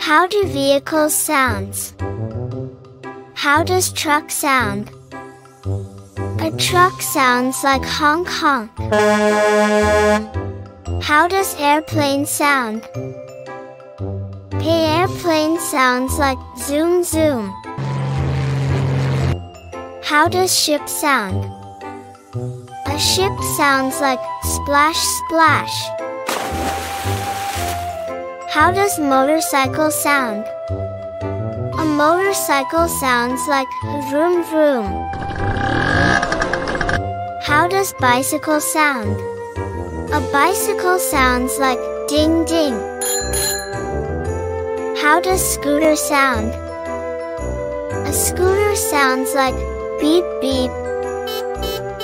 How do vehicles sound? How does truck sound? A truck sounds like honk honk. How does airplane sound? An airplane sounds like zoom zoom. How does ship sound? A ship sounds like splash splash. How does motorcycle sound? A motorcycle sounds like vroom vroom. How does bicycle sound? A bicycle sounds like ding ding. How does scooter sound? A scooter sounds like beep beep.